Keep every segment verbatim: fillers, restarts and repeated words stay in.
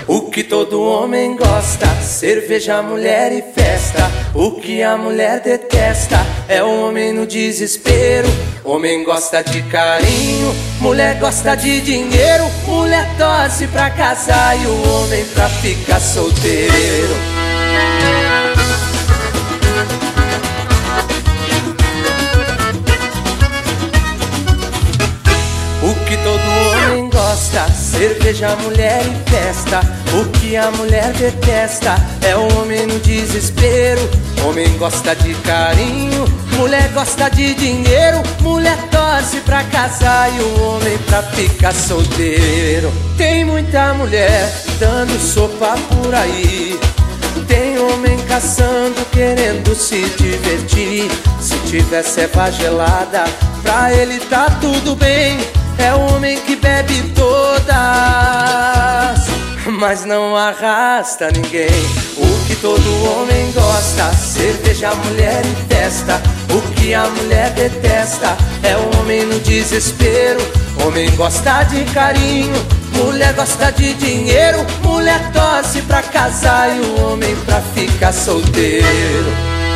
O que todo homem gosta, cerveja, mulher e festa. O que a mulher detesta é o homem no desespero. Homem gosta de carinho, mulher gosta de dinheiro. Mulher torce pra casar e o homem pra ficar solteiro. O que todo homem gosta, cerveja, mulher e festa. O que a mulher detesta é o homem no desespero. Homem gosta de carinho, mulher gosta de dinheiro. Mulher torce pra casar e o homem pra ficar solteiro. Tem muita mulher dando sopa por aí. Tem homem caçando, querendo se divertir. Se tiver ceva gelada, pra ele tá tudo bem. É o homem que bebe todas, mas não arrasta ninguém. O que todo homem gosta, cerveja, mulher e festa. O que a mulher detesta é o homem no desespero. Homem gosta de carinho, mulher gosta de dinheiro. Mulher torce pra casar e o homem pra ficar solteiro.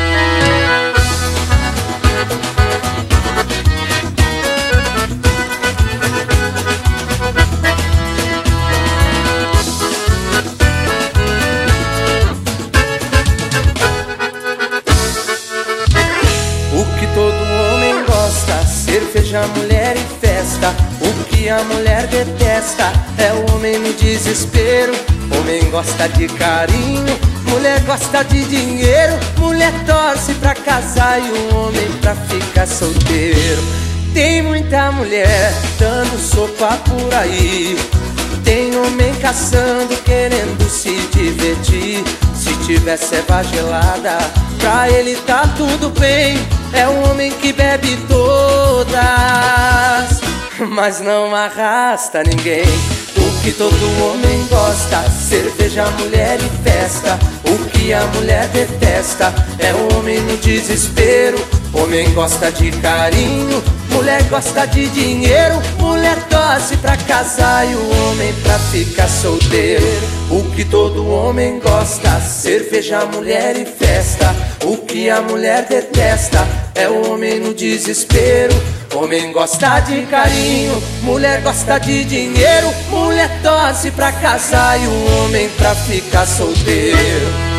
Cerveja, mulher e festa. O que a mulher detesta é o homem no desespero. Homem gosta de carinho, mulher gosta de dinheiro. Mulher torce pra casar e o homem pra ficar solteiro. Tem muita mulher dando sopa por aí. Tem homem caçando, querendo se divertir. Se tiver ceva gelada, pra ele tá tudo bem. É um homem que bebe todas, mas não arrasta ninguém. O que todo homem gosta, cerveja, mulher e festa. O que a mulher detesta é o homem no desespero. Homem gosta de carinho, mulher gosta de dinheiro. Mulher torce pra casar e o homem pra ficar solteiro. O que todo homem gosta, cerveja, mulher e festa. O que a mulher detesta é o homem no desespero. Homem gosta de carinho, mulher gosta de dinheiro. Mulher torce pra casar e o homem pra ficar solteiro.